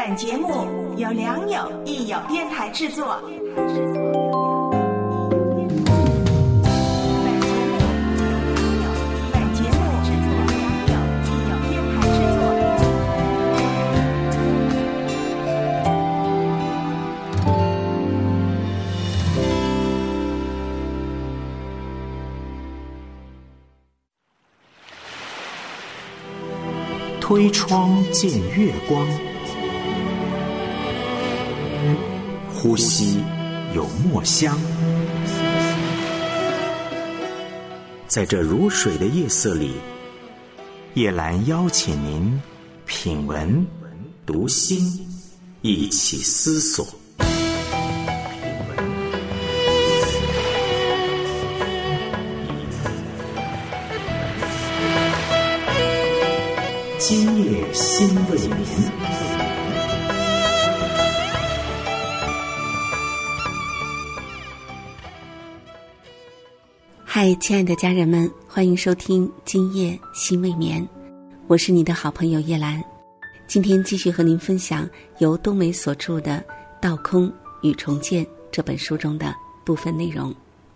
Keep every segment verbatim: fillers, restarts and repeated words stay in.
本节目由良友益友电台制作。 推窗见月光，呼吸有墨香。在这如水的夜色里，叶兰邀请您品文读心，一起思索。今夜心未眠。 嗨，亲爱的家人们，欢迎收听今夜心未眠，我是你的好朋友叶兰。今天继续和您分享由冬梅所著的《道空与重建》这本书中的部分内容。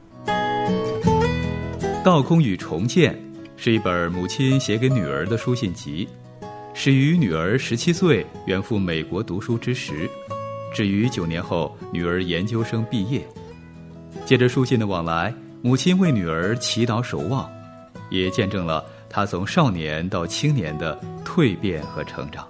《道空与重建》是一本母亲写给女儿的书信集，始于女儿十七岁远赴美国读书之时，至于九年后女儿研究生毕业。借着书信的往来，母亲为女儿祈祷守望，也见证了她从少年到青年的蜕变和成长。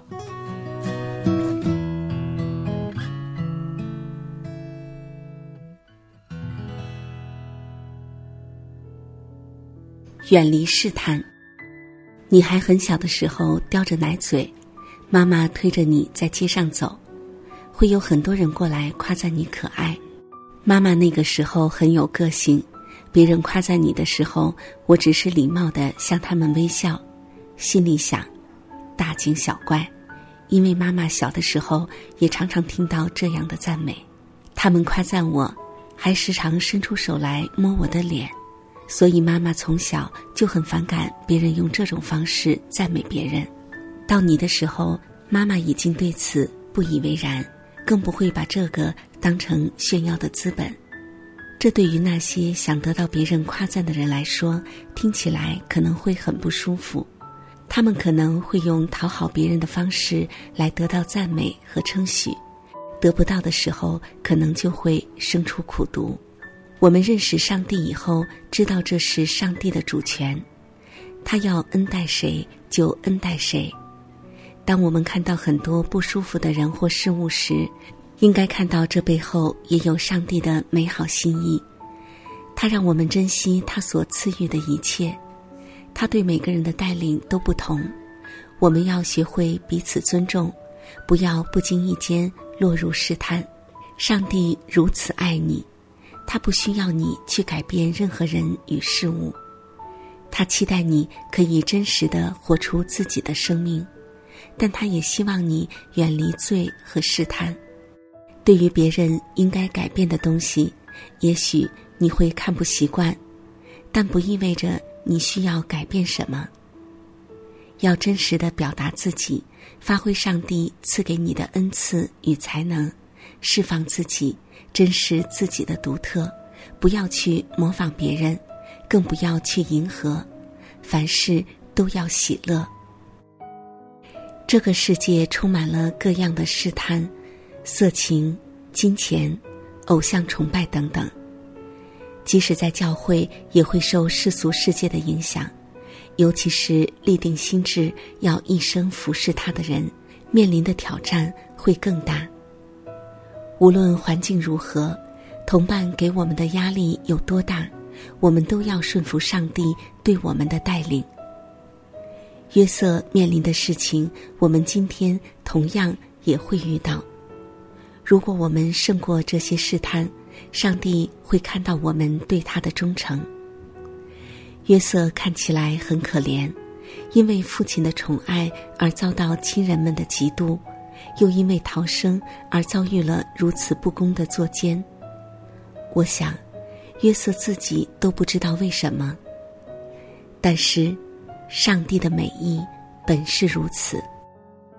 远离试探。你还很小的时候叼着奶嘴，妈妈推着你在街上走，会有很多人过来夸赞你可爱。妈妈那个时候很有个性，别人夸赞你的时候，我只是礼貌地向他们微笑，心里想大惊小怪，因为妈妈小的时候也常常听到这样的赞美。他们夸赞我，还时常伸出手来摸我的脸，所以妈妈从小就很反感别人用这种方式赞美别人。到你的时候，妈妈已经对此不以为然，更不会把这个当成炫耀的资本。这对于那些想得到别人夸赞的人来说，听起来可能会很不舒服。他们可能会用讨好别人的方式来得到赞美和称许，得不到的时候可能就会生出苦毒。我们认识上帝以后，知道这是上帝的主权，他要恩待谁就恩待谁。当我们看到很多不舒服的人或事物时，应该看到这背后也有上帝的美好心意。他让我们珍惜他所赐予的一切，他对每个人的带领都不同。我们要学会彼此尊重，不要不经意间落入试探。上帝如此爱你，他不需要你去改变任何人与事物，他期待你可以真实地活出自己的生命，但他也希望你远离罪和试探。对于别人应该改变的东西，也许你会看不习惯，但不意味着你需要改变什么。要真实地表达自己，发挥上帝赐给你的恩赐与才能，释放自己，珍视自己的独特，不要去模仿别人，更不要去迎合，凡事都要喜乐。这个世界充满了各样的试探，色情、金钱、偶像崇拜等等。即使在教会，也会受世俗世界的影响，尤其是立定心志要一生服侍他的人，面临的挑战会更大。无论环境如何，同伴给我们的压力有多大，我们都要顺服上帝对我们的带领。约瑟面临的事情，我们今天同样也会遇到。如果我们胜过这些试探，上帝会看到我们对他的忠诚。约瑟看起来很可怜，因为父亲的宠爱而遭到亲人们的嫉妒，又因为逃生而遭遇了如此不公的作奸。我想约瑟自己都不知道为什么，但是上帝的美意本是如此。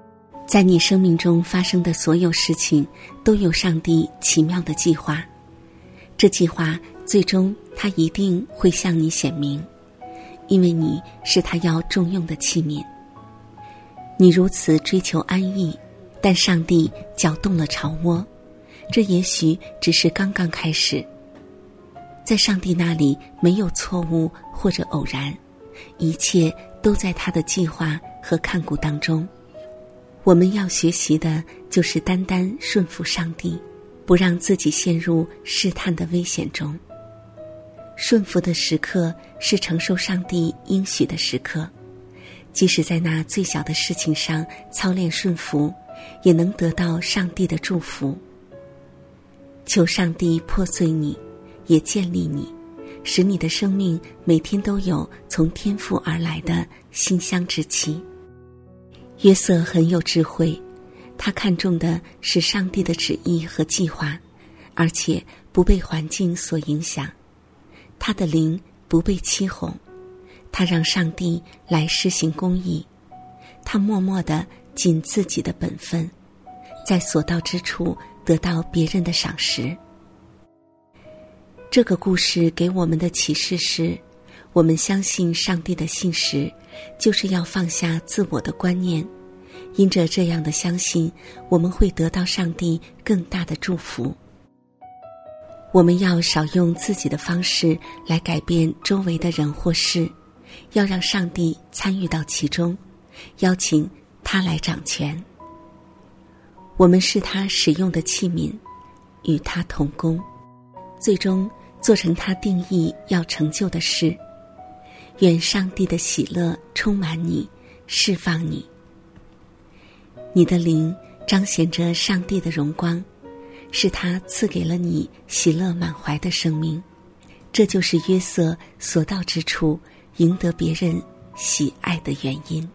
在你生命中发生的所有事情都有上帝奇妙的计划，这计划最终他一定会向你显明，因为你是他要重用的器皿。你如此追求安逸，但上帝搅动了巢窝，这也许只是刚刚开始。在上帝那里没有错误或者偶然，一切都在他的计划和看顾当中。我们要学习的就是单单顺服上帝，不让自己陷入试探的危险中。顺服的时刻是承受上帝应许的时刻，即使在那最小的事情上操练顺服，也能得到上帝的祝福。求上帝破碎你，也建立你，使你的生命每天都有从天父而来的馨香之气。约瑟很有智慧，他看重的是上帝的旨意和计划，而且不被环境所影响。他的灵不被欺哄，他让上帝来施行公义，他默默地尽自己的本分，在所到之处得到别人的赏识。这个故事给我们的启示是，我们相信上帝的信实，就是要放下自我的观念，因着这样的相信，我们会得到上帝更大的祝福。我们要少用自己的方式来改变周围的人或事，要让上帝参与到其中，邀请他来掌权。我们是他使用的器皿，与他同工，最终做成他定义要成就的事。愿上帝的喜乐充满你，释放你。你的灵彰显着上帝的荣光，是他赐给了你喜乐满怀的生命。这就是约瑟所到之处赢得别人喜爱的原因。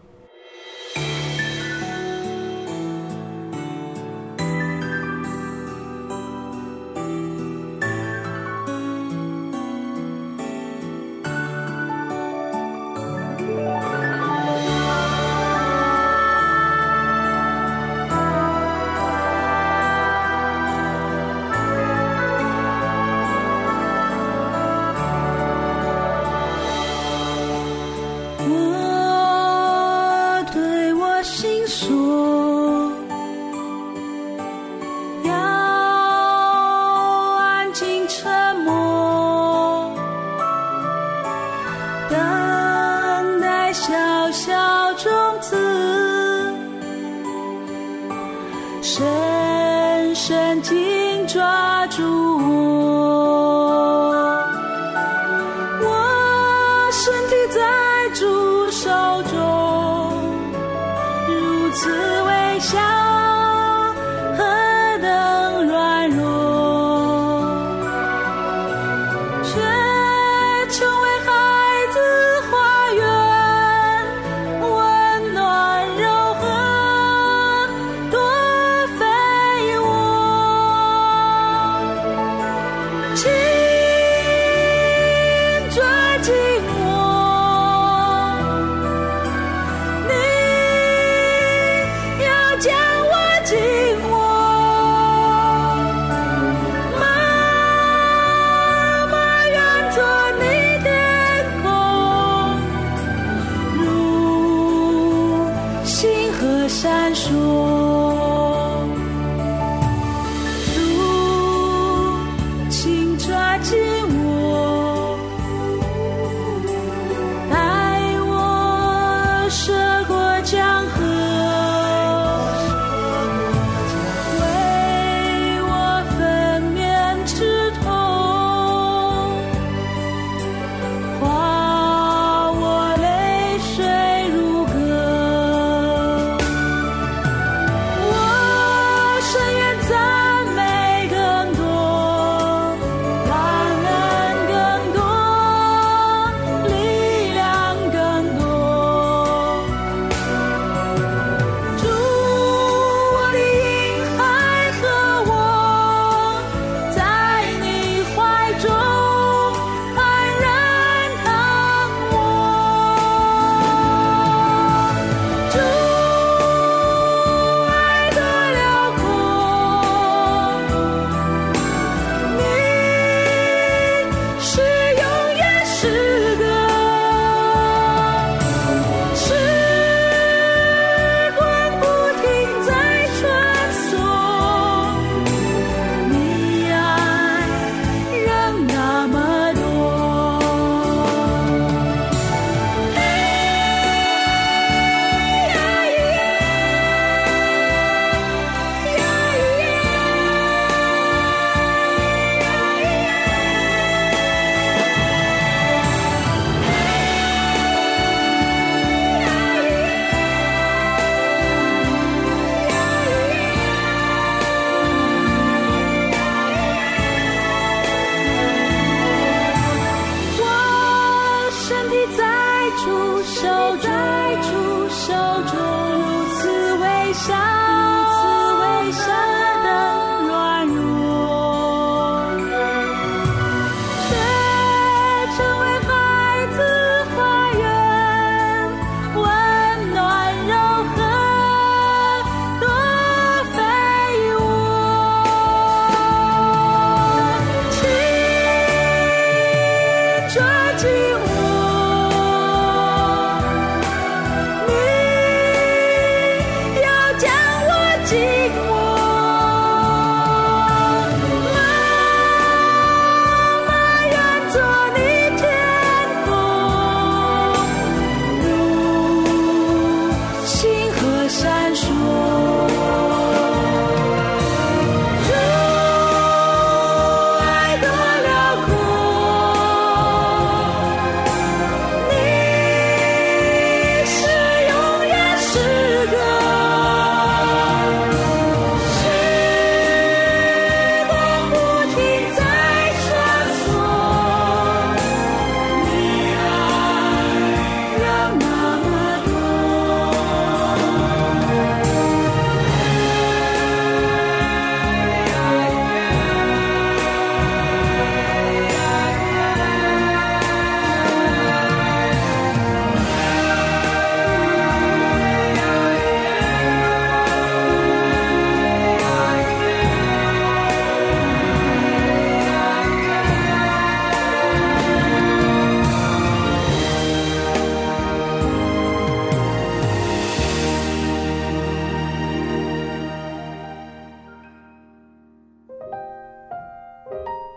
深深紧抓住我，我身体在主手中，如此微小，何等软弱，却成为孩子花园，温暖柔和，多肥沃，请抓紧我，你要将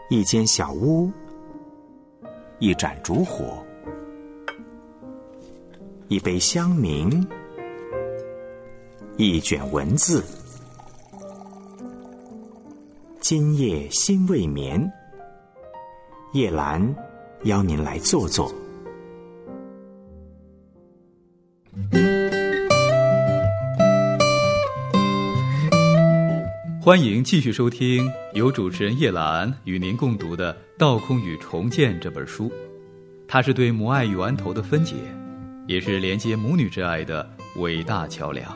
一间小屋，一盏烛火，一杯香茗，一卷文字。今夜心未眠，叶兰邀您来坐坐。 欢迎继续收听由主持人叶兰与您共读的《道空与重建》这本书，它是对母爱与源头的分解，也是连接母女之爱的伟大桥梁。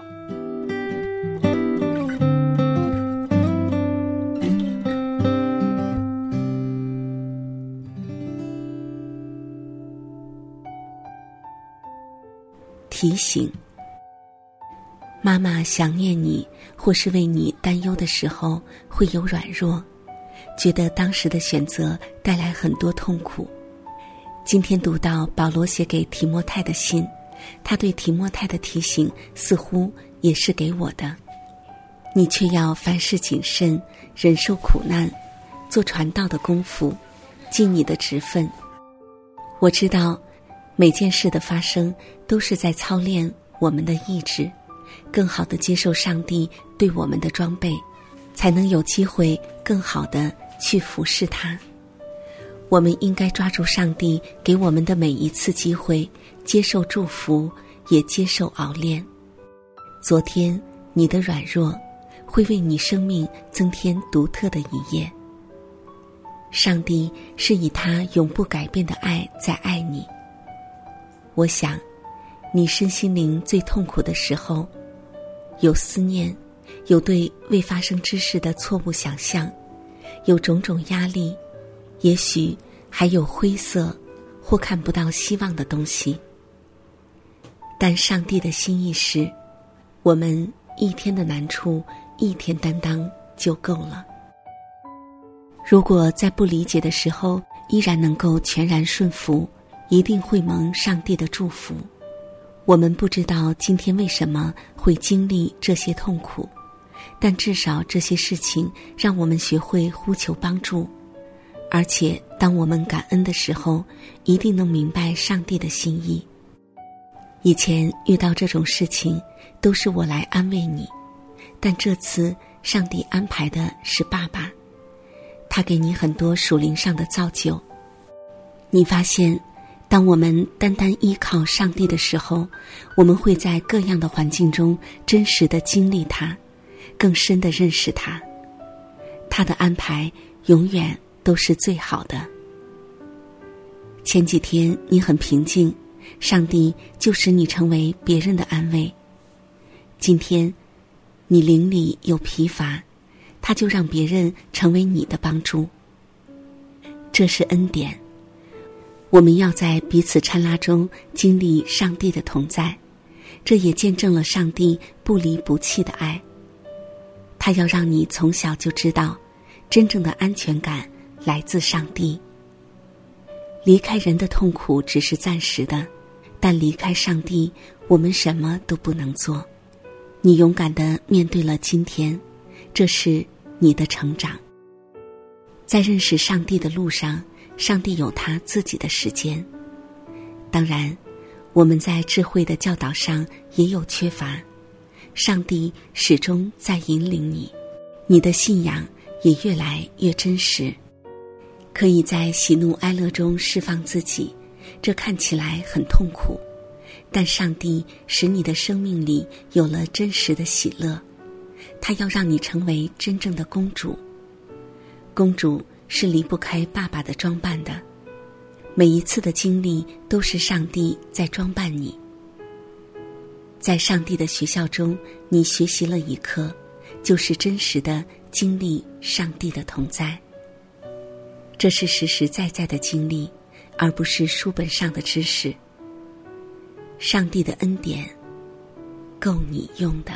提醒：妈妈想念你或是为你担忧的时候，会有软弱，觉得当时的选择带来很多痛苦。今天读到保罗写给提摩太的信，他对提摩太的提醒似乎也是给我的。你却要凡事谨慎，忍受苦难，做传道的功夫，尽你的职分。我知道每件事的发生都是在操练我们的意志，更好地接受上帝对我们的装备，才能有机会更好地去服侍他。我们应该抓住上帝给我们的每一次机会，接受祝福，也接受熬炼。昨天你的软弱会为你生命增添独特的一页。上帝是以他永不改变的爱在爱你。我想你身心灵最痛苦的时候，有思念，有对未发生之事的错误想象，有种种压力，也许还有灰色或看不到希望的东西。但上帝的心意是，我们一天的难处一天担当就够了。如果在不理解的时候依然能够全然顺服，一定会蒙上帝的祝福。我们不知道今天为什么会经历这些痛苦，但至少这些事情让我们学会呼求帮助，而且当我们感恩的时候，一定能明白上帝的心意。以前遇到这种事情都是我来安慰你，但这次上帝安排的是爸爸，他给你很多属灵上的造就。你发现当我们单单依靠上帝的时候，我们会在各样的环境中真实地经历他，更深地认识他。他的安排永远都是最好的。前几天你很平静，上帝就使你成为别人的安慰。今天你灵里有疲乏，他就让别人成为你的帮助。这是恩典。我们要在彼此掺拉中经历上帝的同在，这也见证了上帝不离不弃的爱。他要让你从小就知道，真正的安全感来自上帝。离开人的痛苦只是暂时的，但离开上帝，我们什么都不能做。你勇敢地面对了今天，这是你的成长。在认识上帝的路上，上帝有他自己的时间。当然，我们在智慧的教导上也有缺乏，上帝始终在引领你，你的信仰也越来越真实，可以在喜怒哀乐中释放自己。这看起来很痛苦，但上帝使你的生命里有了真实的喜乐，他要让你成为真正的公主。公主是离不开爸爸的装扮的，每一次的经历都是上帝在装扮你。在上帝的学校中，你学习了一课，就是真实的经历上帝的同在。这是实实在在的经历，而不是书本上的知识。上帝的恩典够你用的。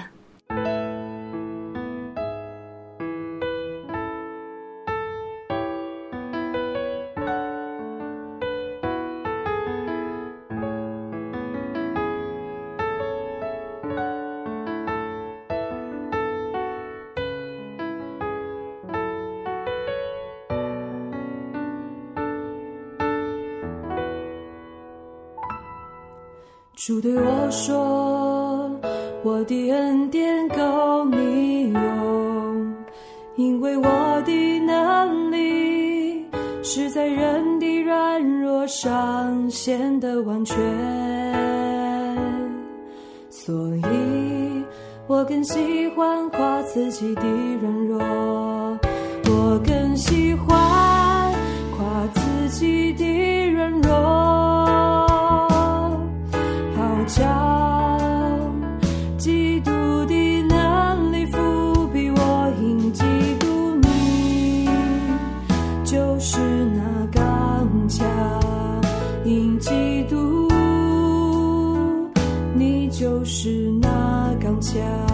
主对我说，我的恩典够你用，因为我的能力是在人的软弱上显得完全，所以我更喜欢夸自己的软弱，我更喜欢夸自己的软弱，好叫基督的能力覆庇我，因基督你就是那刚强，因基督你就是那刚强。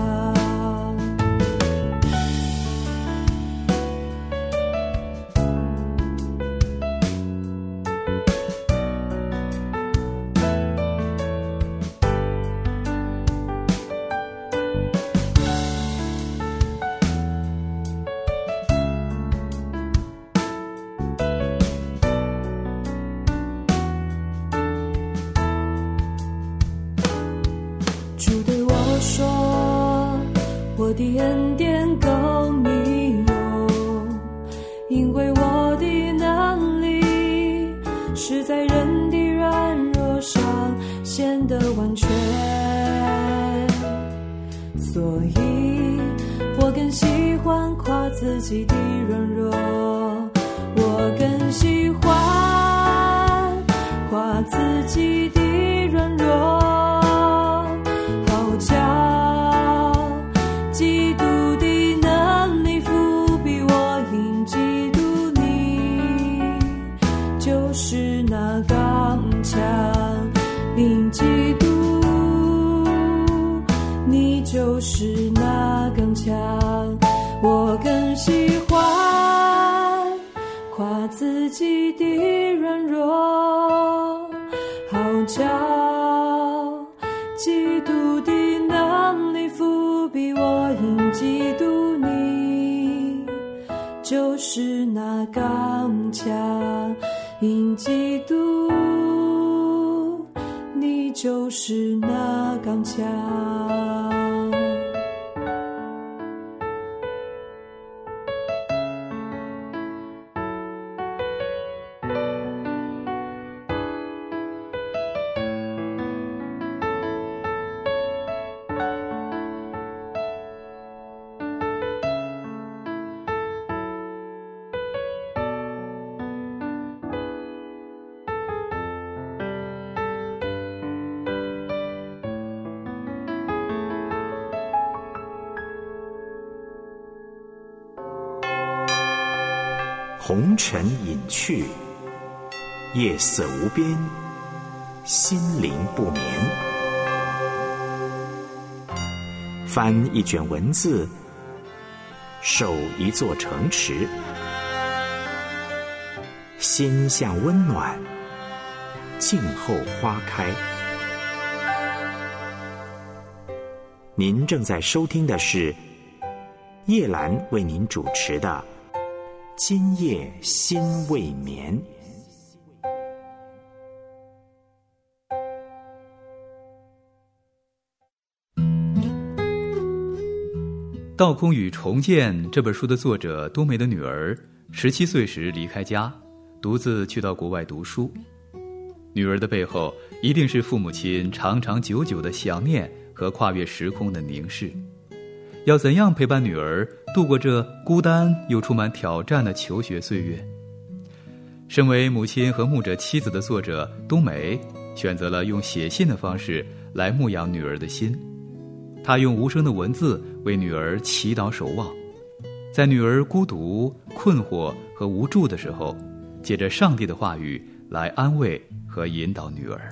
我的恩典够你用，因为我的能力是在人的软弱上显得完全，所以我更喜欢夸自己的软弱，我更喜欢夸自己的软弱，好叫基督的能力覆庇我，因基督你就是那刚强，因基督你就是那刚强，我更喜欢夸自己的软弱，好叫基督的能力覆庇我，因基督你就是那刚强，因基督你就是那刚强。 红尘隐去，夜色无边，心灵不眠。翻一卷文字，守一座城池，心向温暖，静候花开。您正在收听的是叶兰为您主持的今夜心未眠。 《道空与重建》这本书的作者多梅的女儿十七岁时离开家，独自去到国外读书。女儿的背后一定是父母亲长长久久的想念和跨越时空的凝视。要怎样陪伴女儿度过这孤单又充满挑战的求学岁月？身为母亲和牧者妻子的作者冬梅选择了用写信的方式来牧养女儿的心。她用无声的文字为女儿祈祷守望，在女儿孤独、困惑和无助的时候，借着上帝的话语来安慰和引导女儿。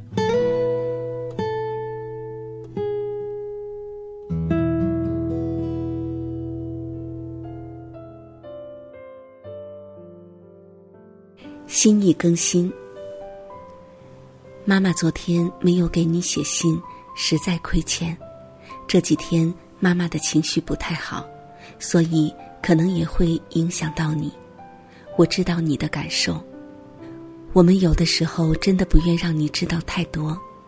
心意更新。妈妈昨天没有给你写信，实在亏欠。这几天妈妈的情绪不太好，所以可能也会影响到你。我知道你的感受。我们有的时候真的不愿让你知道太多，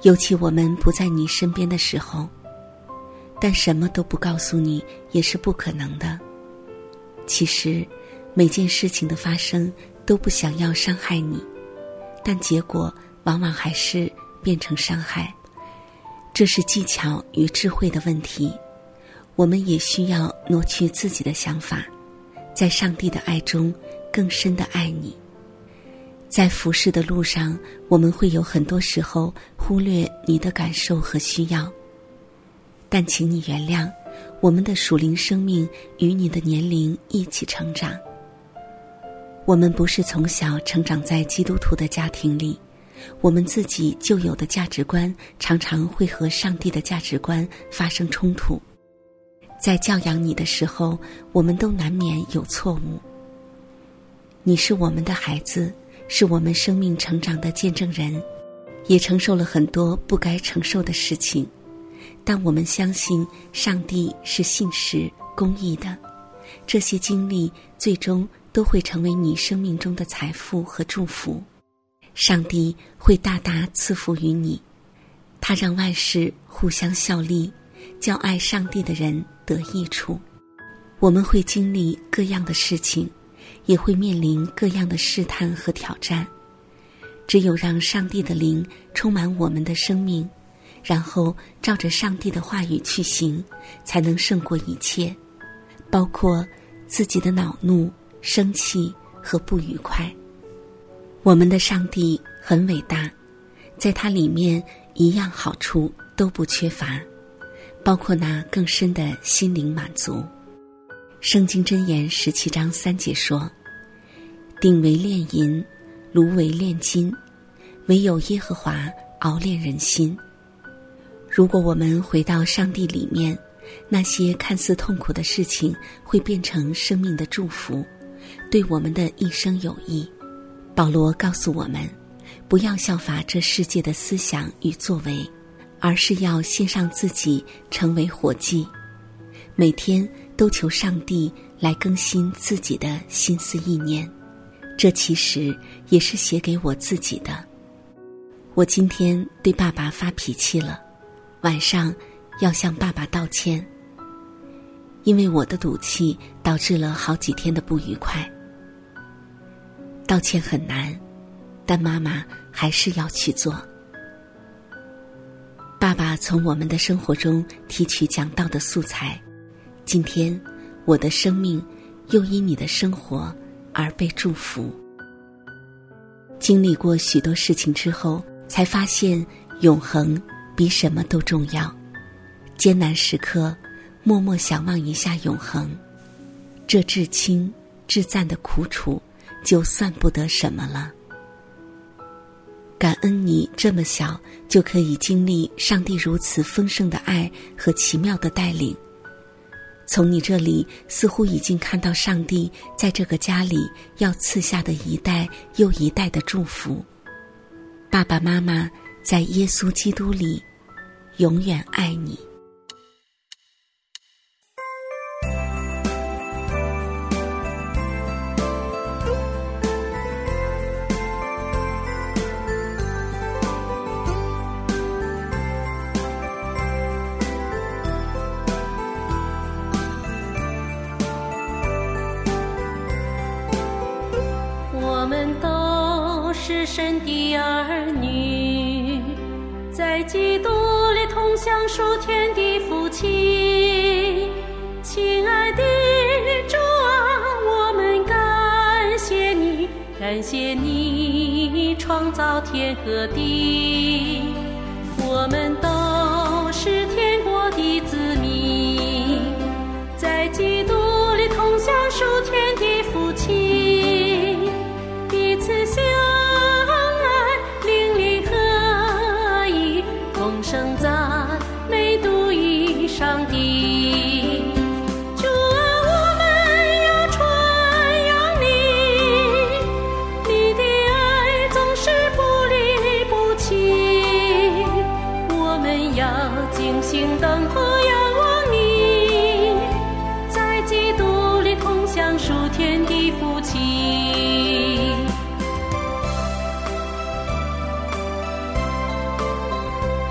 尤其我们不在你身边的时候，但什么都不告诉你也是不可能的。其实每件事情的发生都不想要伤害你，但结果往往还是变成伤害。这是技巧与智慧的问题，我们也需要挪去自己的想法，在上帝的爱中更深地爱你。在服侍的路上，我们会有很多时候忽略你的感受和需要，但请你原谅，我们的属灵生命与你的年龄一起成长。我们不是从小成长在基督徒的家庭里，我们自己就有的价值观常常会和上帝的价值观发生冲突。在教养你的时候，我们都难免有错误。你是我们的孩子，是我们生命成长的见证人，也承受了很多不该承受的事情，但我们相信上帝是信实公义的，这些经历最终都会成为你生命中的财富和祝福。上帝会大大赐福于你，他让万事互相效力，叫爱上帝的人得益处。我们会经历各样的事情，也会面临各样的试探和挑战。只有让上帝的灵充满我们的生命，然后照着上帝的话语去行，才能胜过一切，包括自己的恼怒、生气和不愉快。我们的上帝很伟大，在他里面一样好处都不缺乏，包括那更深的心灵满足。圣经箴言十七章三节说，鼎为炼银，炉为炼金，唯有耶和华熬炼人心。如果我们回到上帝里面，那些看似痛苦的事情会变成生命的祝福，对我们的一生有益。保罗告诉我们，不要效法这世界的思想与作为，而是要献上自己成为活祭，每天都求上帝来更新自己的心思意念。这其实也是写给我自己的。我今天对爸爸发脾气了，晚上要向爸爸道歉，因为我的赌气导致了好几天的不愉快。道歉很难，但妈妈还是要去做。爸爸从我们的生活中提取讲道的素材，今天我的生命又因你的生活而被祝福。经历过许多事情之后，才发现永恒比什么都重要。艰难时刻，默默想望一下永恒，这至轻至赞的苦楚就算不得什么了。感恩你这么小就可以经历上帝如此丰盛的爱和奇妙的带领。从你这里似乎已经看到上帝在这个家里要赐下的一代又一代的祝福。爸爸妈妈在耶稣基督里永远爱你。 我们都是神的儿女，在基督里同享属天的福气。亲爱的主啊，我们感谢你，感谢你创造天和地。我们都是天国的子民，在基督里同享属天的福气，彼此相爱，邻里合一，同声赞美独一上帝。主啊，我们要传扬你，你的爱总是不离不弃。我们要静心等候仰望你，在基督里同享属天的福气。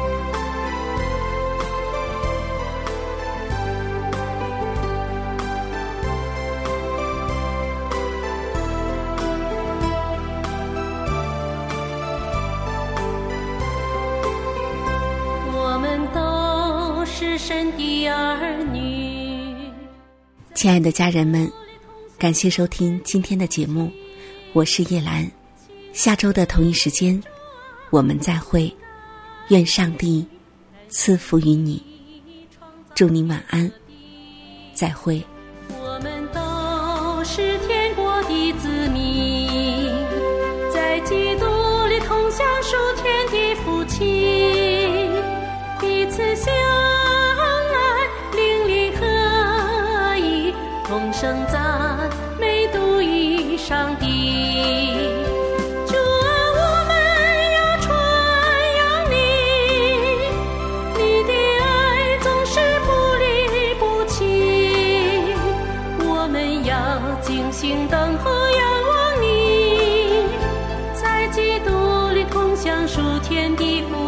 亲爱的家人们，感谢收听今天的节目，我是叶兰。下周的同一时间我们再会，愿上帝赐福于你，祝您晚安，再会。 我们都是天国的子民，在基督里同享属天的福气，彼此相爱，邻里合一，同声赞美独一上帝。主啊，我们要传扬你，你的爱总是不离不弃，我们要静心等候仰望你，在基督里同享属天的福